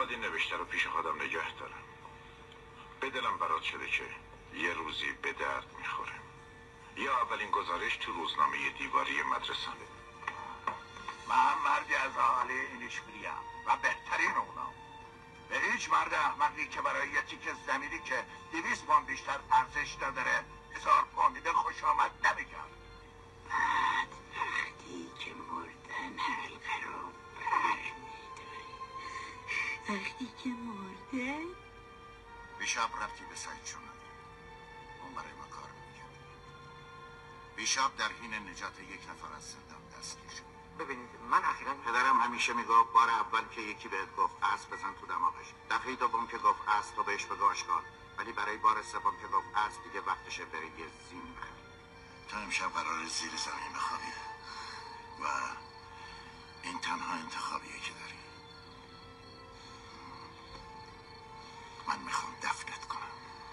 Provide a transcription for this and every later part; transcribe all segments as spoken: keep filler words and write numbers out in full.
باید این نوشته رو پیش خودم نگه دارم. به دلم برات شده که یه روزی به درد میخوره. یا اولین گزارش تو روزنامه دیواری مدرسانه. من مردی از اهالی اینیشگریم و بهترین اونام. به هیچ مرد احمقی که برای یه تیکه زمینی که دویست پوند بیشتر ارزش داره هزار پوند میده خوش آمد نمیگم. بعد وقتی که مردن حلقه رو بر میداری، وقتی که مرده بیشاب رفتی به سعید چون نداره. اون برای ما کار میکرد. بیشاب در حین نجات یک نفر از زندان دستگیر شد. ببینید من اخیراً پدرم همیشه میگفت بار اول که یکی بهت گفت اسب بزن تو دماغش، دفعه دوم که گفت اسب تو بهش بگو آشکار، ولی برای بار سوم که گفت اسب دیگه وقتشه بری یه زین بخری. تو امشب قرار زیر زمین بخوابی و این تنها انتخابیه که داری. من میخوام دفنت کنم.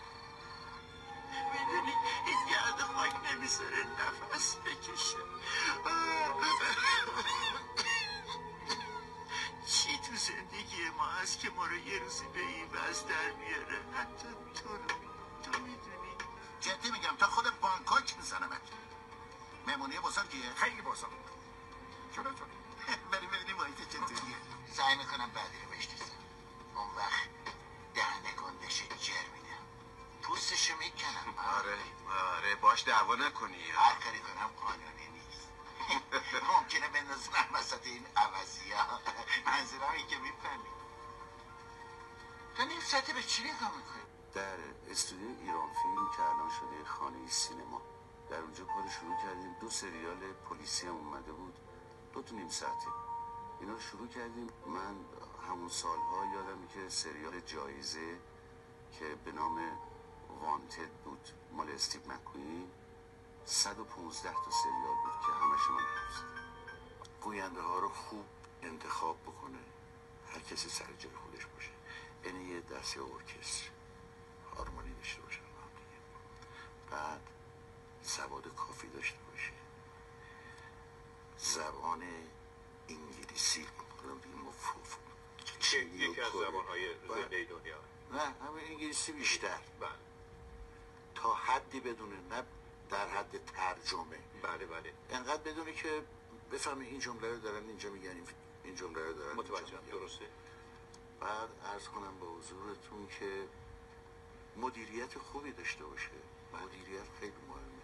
میدونی این گرد خاک نمیذاره نفس بکشه. چی تو زندگی ما هست که ما رو یه روزی به این وضع در میاره؟ حتی تو رو تو میدونی. جدی میگم تا خود بانکوک میزنمت. مهمونی بزرگیه؟ خیلی بزرگ. چرا چرا؟ بریم ببینیم محیط چطوریه. سعی میکنم بعدی رو بشناسم. اون وقت دهنه گندش جر میدم، پوستشو میکنم. آره آره باش دعوا نکنی. هر کاری کنم قانونی نیست. ممکنه بندازم وسط این عوضی ها. منظورم این که میفهمی. تو نیم ساعته به چی نگاه میکنی؟ در استودیو ایران فیلم که الان شده خانه سینما، در اونجا کار شروع کردیم. دو سریال پلیسی هم اومده بود، دو تا نیم ساعته. اینا رو شروع کردیم. من همون سالها یادم که سریال جایزه که به نام وانتد بود مال استیو مکوین، صد و پونزده تا سریال بود که همش من حفظ. گوینده ها رو خوب انتخاب بکنه، هر کسی سر جای خودش باشه، یعنی یه دسته ارکستر هارمونی داشته باشه با هم دیگه، بعد سواد کافی داشته باشه، زبان انگلیسی یکی از زبان‌های زنده دنیا. نه همه انگلیسی بیشتر. بله. تا حدی بدونه، نه در حد ترجمه. بله بله. انقدر بدونه که بفهمه این جمله رو دارن اینجا میگن، این جمله رو دارن متوجهم. درسته. بعد عرض کنم به حضورتون که مدیریت خوبی داشته باشه. مدیریت خیلی مهمه.